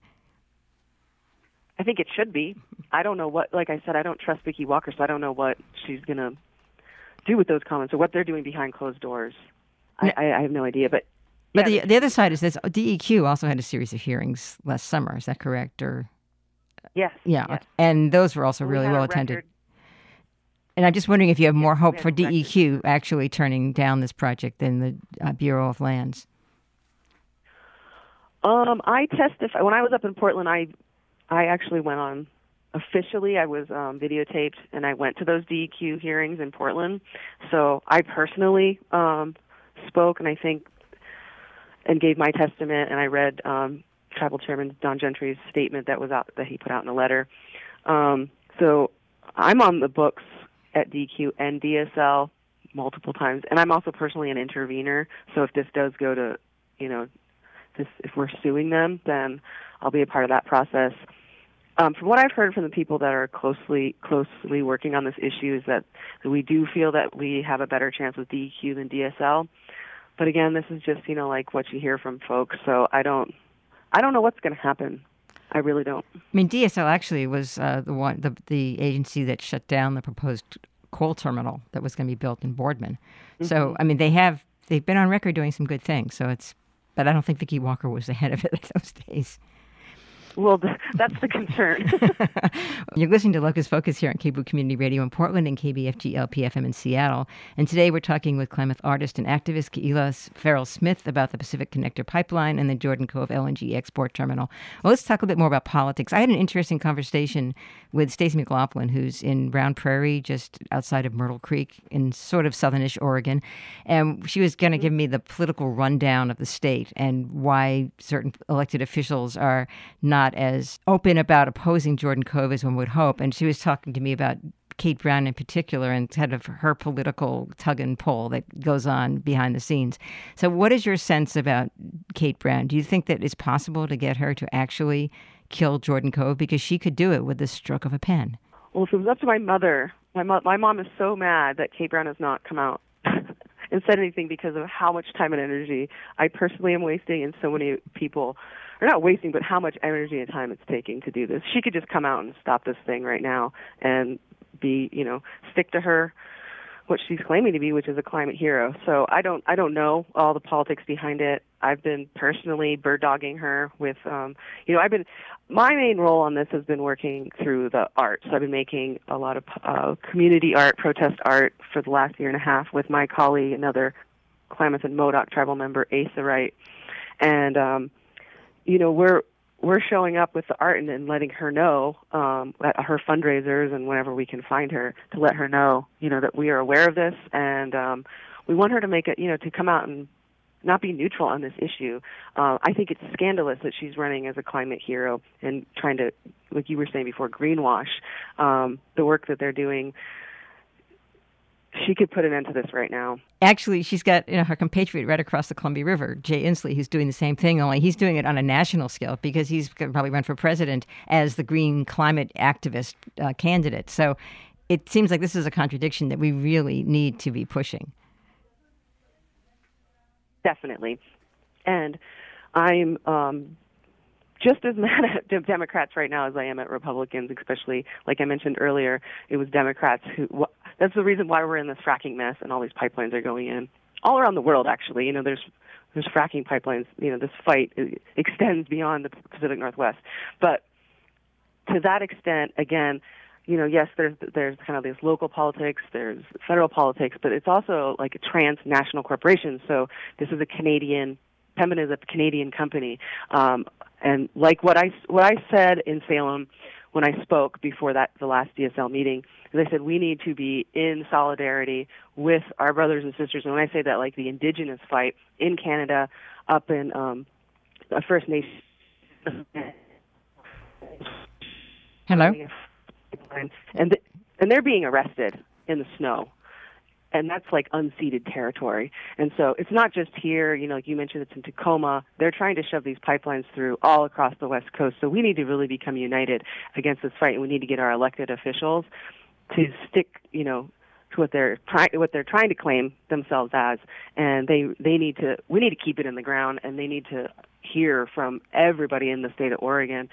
I think it should be. I don't know like I said, I don't trust Vicki Walker, so I don't know what she's going to do with those comments or what they're doing behind closed doors. I have no idea. But the other side is this: DEQ also had a series of hearings last summer. Is that correct? Or yes. Yeah, yes. And those were also really well attended. And I'm just wondering if you have more hope for DEQ actually turning down this project than the Bureau of Lands. I testified when I was up in Portland. I actually went on officially. I was videotaped, and I went to those DEQ hearings in Portland. So I personally spoke, and I think, and gave my testament. And I read Tribal Chairman Don Gentry's statement that he put out in a letter. So I'm on the books at DEQ and DSL multiple times, and I'm also personally an intervener. So if this does go to, if we're suing them, then I'll be a part of that process. From what I've heard from the people that are closely working on this issue is that we do feel that we have a better chance with DEQ than DSL. But again, this is just, like what you hear from folks. So I don't know what's going to happen. I really don't. I mean, DSL actually was the agency that shut down the proposed coal terminal that was going to be built in Boardman. Mm-hmm. So, I mean, they've been on record doing some good things. So but I don't think Vicki Walker was ahead of it in those days. Well, that's the concern. You're listening to Locus Focus here on KBOO Community Radio in Portland and KBFG LP-FM in Seattle. And today we're talking with Klamath artist and activist Keila Farrell-Smith about the Pacific Connector Pipeline and the Jordan Cove LNG export terminal. Well, let's talk a bit more about politics. I had an interesting conversation with Stacey McLaughlin, who's in Round Prairie, just outside of Myrtle Creek in sort of southernish Oregon. And she was going to give me the political rundown of the state and why certain elected officials are not as open about opposing Jordan Cove as one would hope. And she was talking to me about Kate Brown in particular and kind of her political tug and pull that goes on behind the scenes. So what is your sense about Kate Brown? Do you think that it's possible to get her to actually kill Jordan Cove? Because she could do it with the stroke of a pen. Well, if it was up to my mother, my mom is so mad that Kate Brown has not come out and said anything because of how much time and energy I personally am wasting and so many people, or not wasting, but how much energy and time it's taking to do this. She could just come out and stop this thing right now and stick to what she's claiming to be, which is a climate hero. So I don't know all the politics behind it. I've been personally bird dogging her with, my main role on this has been working through the arts. I've been making a lot of community art, protest art for the last year and a half with my colleague, another Klamath and Modoc tribal member, Asa Wright. And, we're showing up with the art and letting her know at her fundraisers and whenever we can find her to let her know, that we are aware of this. And we want her to make it, to come out and not be neutral on this issue. I think it's scandalous that she's running as a climate hero and trying to, like you were saying before, greenwash the work that they're doing. she could put an end to this right now. Actually, she's got her compatriot right across the Columbia River, Jay Inslee, who's doing the same thing, only he's doing it on a national scale because he's going to probably run for president as the green climate activist candidate. So it seems like this is a contradiction that we really need to be pushing. Definitely. And I'm just as mad at Democrats right now as I am at Republicans, especially, like I mentioned earlier, it was Democrats who, that's the reason why we're in this fracking mess and all these pipelines are going in. All around the world, actually. There's fracking pipelines. This fight extends beyond the Pacific Northwest. But to that extent, again, yes, there's kind of this local politics, there's federal politics, but it's also like a transnational corporation. So this is Pembina is a Canadian company. And like what I said in Salem when I spoke before the last DSL meeting, is I said we need to be in solidarity with our brothers and sisters. And when I say that, like the indigenous fight in Canada, up in a First Nation. Hello. And they're being arrested in the snow. And that's like unceded territory. And so it's not just here, like you mentioned, it's in Tacoma. They're trying to shove these pipelines through all across the West Coast. So we need to really become united against this fight. And we need to get our elected officials to stick, to what they're trying to claim themselves as. And we need to keep it in the ground, and they need to hear from everybody in the state of Oregon.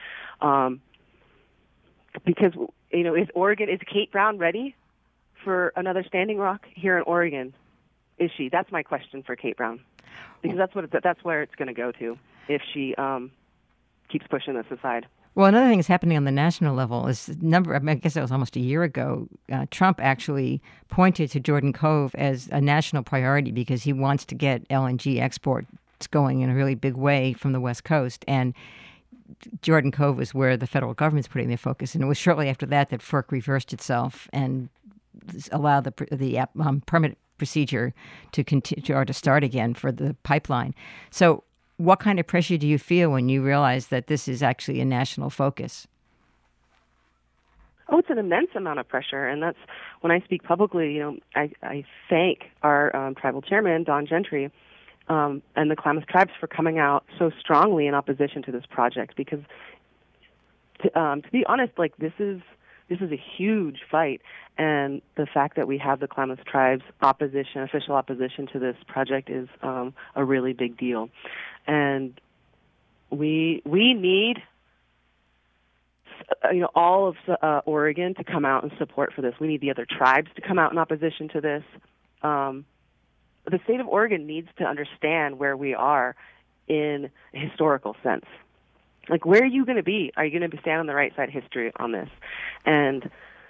Because, is Kate Brown ready for another Standing Rock here in Oregon? Is she? That's my question for Kate Brown, because that's where it's going to go to if she keeps pushing this aside. Well, another thing that's happening on the national level is I guess it was almost a year ago, Trump actually pointed to Jordan Cove as a national priority because he wants to get LNG exports going in a really big way from the West Coast. And Jordan Cove was where the federal government's putting their focus. And it was shortly after that FERC reversed itself and allowed the permit procedure to continue or to start again for the pipeline. So what kind of pressure do you feel when you realize that this is actually a national focus? Oh, it's an immense amount of pressure, and that's when I speak publicly. I thank our tribal chairman, Don Gentry, and the Klamath tribes for coming out so strongly in opposition to this project. Because, to be honest, this is a huge fight, and the fact that we have the Klamath tribes official opposition to this project is a really big deal. And we need all of Oregon to come out and support for this. We need the other tribes to come out in opposition to this. The state of Oregon needs to understand where we are in a historical sense. Like, where are you going to be? Are you going to stand on the right side of history on this? And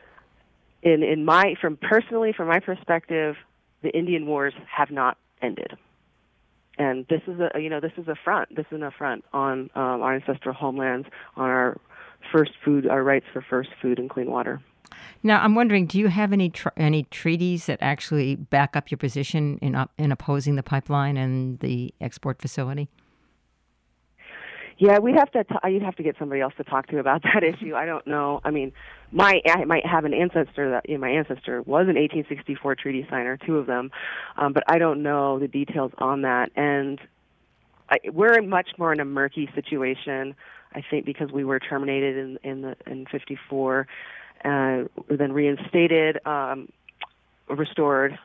from my perspective, the Indian Wars have not ended. And this is an affront on our ancestral homelands, on our our rights for first food and clean water. Now, I'm wondering, do you have any treaties that actually back up your position in opposing the pipeline and the export facility? Yeah, you'd have to get somebody else to talk to about that issue. I don't know. I mean, I might have an ancestor my ancestor was an 1864 treaty signer, two of them, but I don't know the details on that. And we're much more in a murky situation, I think, because we were terminated in 54, then reinstated, restored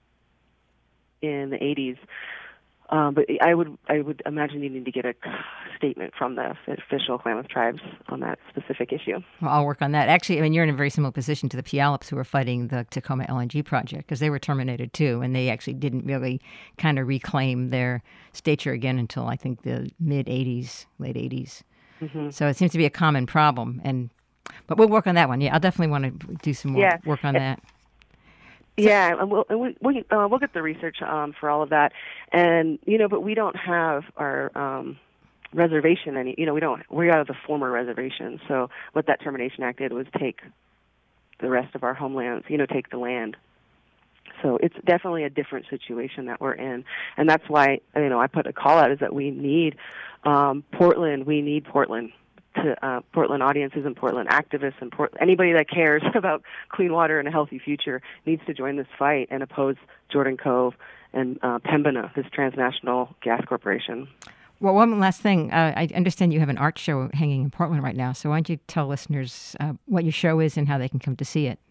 in the 80s. But I would imagine you need to get a statement from the official Klamath tribes on that specific issue. Well, I'll work on that. Actually, you're in a very similar position to the Puyallups who are fighting the Tacoma LNG project, because they were terminated too, and they actually didn't really kind of reclaim their stature again until I think the mid-'80s, late '80s. Mm-hmm. So it seems to be a common problem, but we'll work on that one. Yeah, I'll definitely want to do some more work on that. Yeah, and we'll get the research for all of that, and but we don't have our reservation we're out of the former reservation. So what that Termination Act did was take the rest of our homelands, take the land. So it's definitely a different situation that we're in, and that's why I put a call out is that we need Portland. We need Portland to Portland audiences and Portland activists and anybody that cares about clean water and a healthy future needs to join this fight and oppose Jordan Cove and Pembina, this transnational gas corporation. Well, one last thing. I understand you have an art show hanging in Portland right now, so why don't you tell listeners what your show is and how they can come to see it?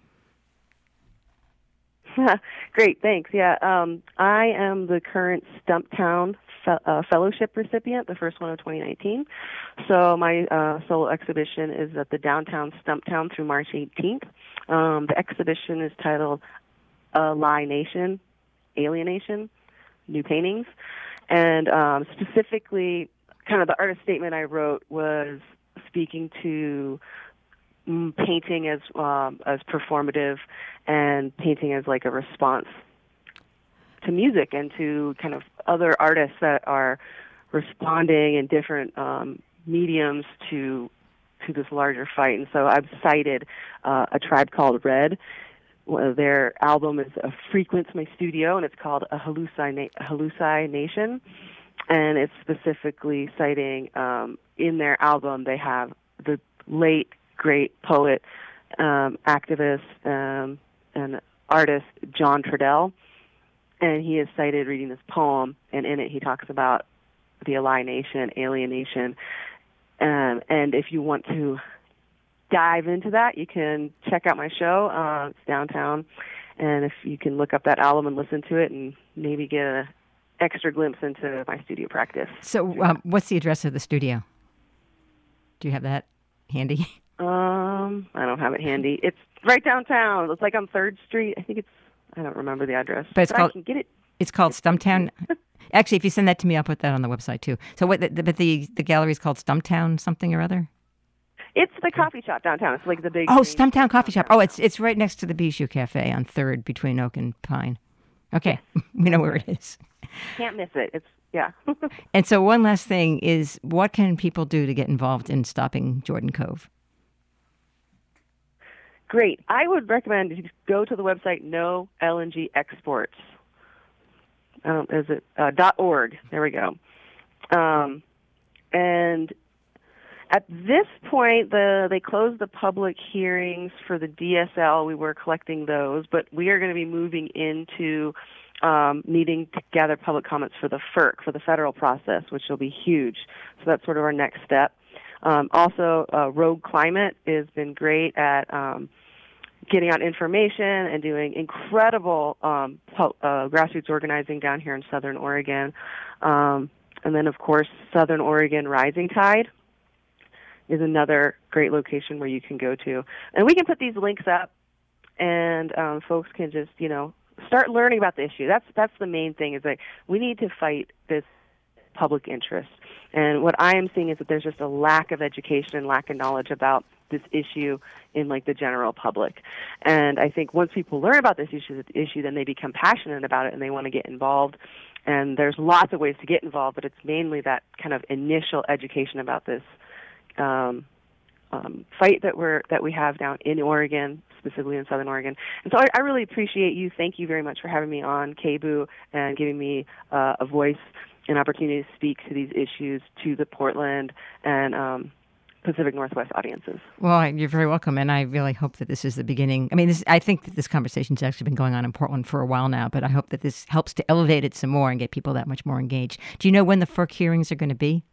Great, thanks. Yeah, I am the current Stumptown Fellowship recipient, the first one of 2019. So my solo exhibition is at the downtown Stumptown through March 18th. The exhibition is titled Alienation, New Paintings. And specifically, kind of the artist statement I wrote was speaking to painting as performative and painting as like a response to music and to kind of other artists that are responding in different mediums to this larger fight. And so I've cited A Tribe Called Red. Their album is A Frequency My Studio, and it's called A Hallucination. And it's specifically citing in their album they have the late great poet, activist, and artist John Trudell, and he is cited reading this poem, and in it he talks about the alienation, and if you want to dive into that, you can check out my show. It's downtown, and if you can look up that album and listen to it and maybe get an extra glimpse into my studio practice. So what's the address of the studio? Do you have that handy? I don't have it handy. It's right downtown. It's like on 3rd Street. I don't remember the address. But I can get it. It's called Stumptown. Actually, if you send that to me, I'll put that on the website too. So but the gallery is called Stumptown something or other? It's the coffee shop downtown. It's like the big... Oh, Stumptown Coffee Shop. Oh, it's right next to the Bijou Cafe on 3rd between Oak and Pine. Okay. We know where it is. Can't miss it. Yeah. And so one last thing is, what can people do to get involved in stopping Jordan Cove? Great. I would recommend you go to the website No LNG Exports. Is it .org? There we go. And at this point, they closed the public hearings for the DSL. We were collecting those, but we are going to be moving into needing to gather public comments for the FERC, for the federal process, which will be huge. So that's sort of our next step. Also, Rogue Climate has been great at getting out information and doing incredible grassroots organizing down here in Southern Oregon. And then, of course, Southern Oregon Rising Tide is another great location where you can go to. And we can put these links up, and folks can just, start learning about the issue. That's the main thing, is that we need to fight this public interest. And what I am seeing is that there's just a lack of education and lack of knowledge about this issue in the general public. And I think once people learn about this issue, then they become passionate about it and they want to get involved. And there's lots of ways to get involved, but it's mainly that kind of initial education about this fight that we have down in Oregon, specifically in Southern Oregon. And so I really appreciate you. Thank you very much for having me on KBOO and giving me a voice and opportunity to speak to these issues to the Portland and Pacific Northwest audiences. Well, you're very welcome, and I really hope that this is the beginning. I mean, I think that this conversation's actually been going on in Portland for a while now, but I hope that this helps to elevate it some more and get people that much more engaged. Do you know when the FERC hearings are going to be?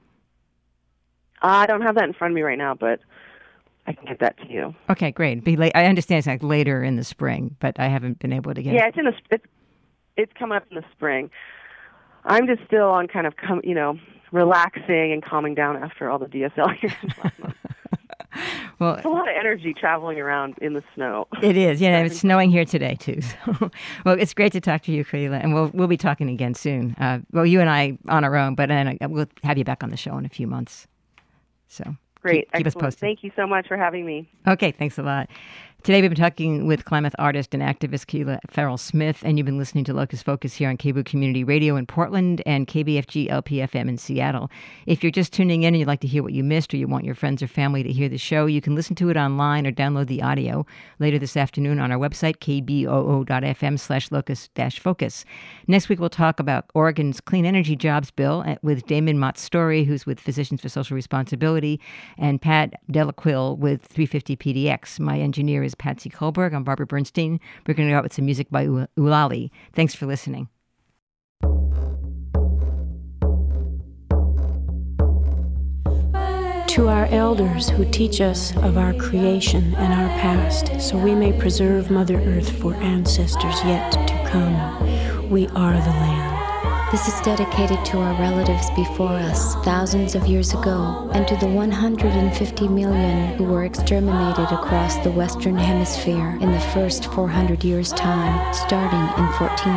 I don't have that in front of me right now, but I can get that to you. Okay, great. Be late. I understand it's later in the spring, but I haven't been able to get it. Yeah, it's coming up in the spring. I'm just still on kind of relaxing and calming down after all the DSL hearings last month. Well, it's a lot of energy traveling around in the snow. It is. Yeah, it's snowing here today too. So, well, it's great to talk to you, Kaila, and we'll be talking again soon. You and I on our own, but then we'll have you back on the show in a few months. So great. Keep us posted. Thank you so much for having me. Okay, thanks a lot. Today we've been talking with Klamath artist and activist Keela Farrell Smith, and you've been listening to Locust Focus here on KBOO Community Radio in Portland and KBFG LPFM in Seattle. If you're just tuning in and you'd like to hear what you missed, or you want your friends or family to hear the show, you can listen to it online or download the audio later this afternoon on our website, kboo.fm/locust-focus. Next week we'll talk about Oregon's Clean Energy Jobs Bill with Damon Mott-Story, who's with Physicians for Social Responsibility, and Pat Delaquille with 350 PDX. My engineer is Patsy Kohlberg. I'm Barbara Bernstein. We're going to go out with some music by Ulali. Thanks for listening. To our elders who teach us of our creation and our past, so we may preserve Mother Earth for ancestors yet to come, we are the land. This is dedicated to our relatives before us thousands of years ago, and to the 150 million who were exterminated across the Western Hemisphere in the first 400 years' time, starting in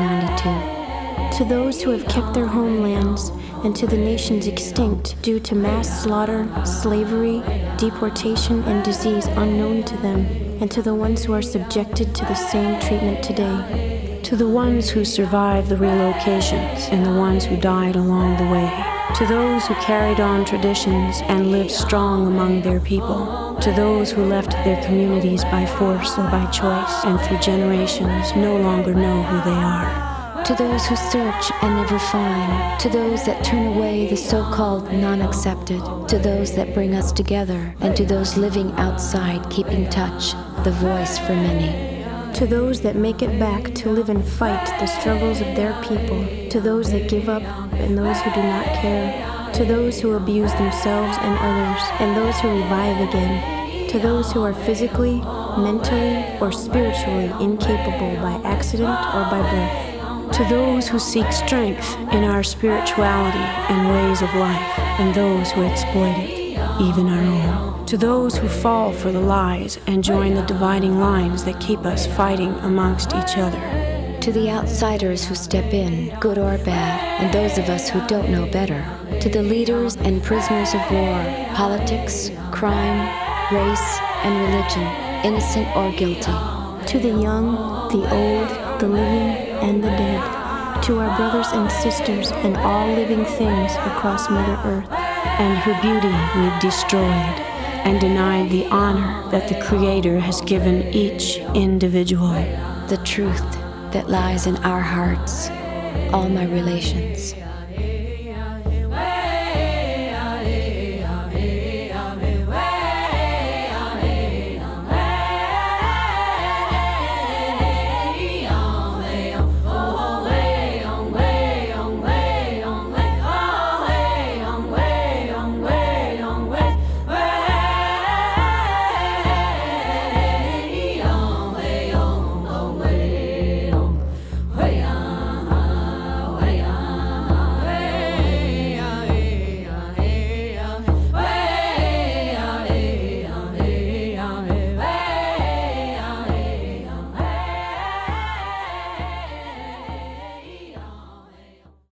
1492. To those who have kept their homelands, and to the nations extinct due to mass slaughter, slavery, deportation, and disease unknown to them, and to the ones who are subjected to the same treatment today. To the ones who survived the relocations and the ones who died along the way. To those who carried on traditions and lived strong among their people. To those who left their communities by force or by choice and through generations no longer know who they are. To those who search and never find. To those that turn away the so-called non-accepted. To those that bring us together. And to those living outside, keeping touch, the voice for many. To those that make it back to live and fight the struggles of their people. To those that give up and those who do not care. To those who abuse themselves and others, and those who revive again. To those who are physically, mentally, or spiritually incapable by accident or by birth. To those who seek strength in our spirituality and ways of life, and those who exploit it, even our own. To those who fall for the lies and join the dividing lines that keep us fighting amongst each other. To the outsiders who step in, good or bad, and those of us who don't know better. To the leaders and prisoners of war, politics, crime, race, and religion, innocent or guilty. To the young, the old, the living, and the dead. To our brothers and sisters and all living things across Mother Earth. And her beauty we've destroyed and denied the honor that the Creator has given each individual. The truth that lies in our hearts, all my relations.